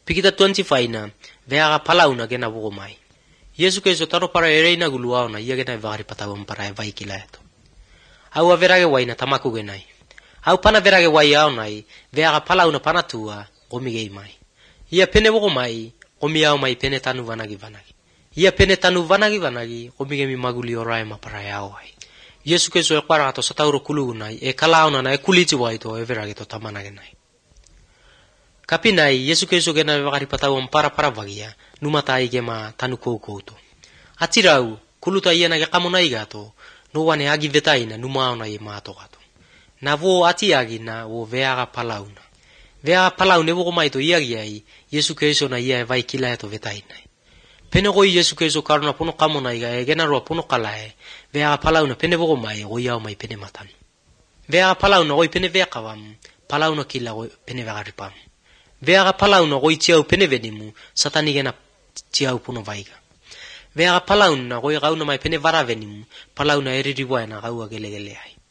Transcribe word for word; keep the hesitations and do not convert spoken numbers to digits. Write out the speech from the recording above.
Pikita twenty-five na veaga palauna gena vogomai. Yesu Kristo taro para ereina guluaona ia gena vari patawam para vai kilaeto. Au average waina tamaku genai. Au pana verage wai aonai veaga palauna pana tua gomigei mai. Ia pene vogomai gomi au mai pene tanu vanagi vanagi. Ia pene tanu vanagi vanagi gomige mi maguli orai ma para ai. Yesu Kristo e para to satauro kulugunai e kalaona na e kuliti waito e verage to tamana genai. Kapinai Yesu Kristo gena vari patawam para para vagia numata igema tanu koukouto. Atirau kuluta iana ge kamonai gato no wane agi vetaina numaona e mato gato. Na vo atiagi na vo veaga palauna. Veaga palauna vo gomaito iagi ai Yesu Kristo na ia vai kilaeto vetaina. Pene goi Yesu Kristo karuna pono kamonai ga e gena roa pono kalae veaga palauna pene vo gomai goi au mai pene matan. Veaga palauna goi pene veakavam palauna kila goi pene vegaripam. Veaga palauna goi tiau pene venimu satani gena tiau pono vaiga. Veaga palauna goi gauna mai pene vara venimu palauna eririwa na gaua gelegele ai.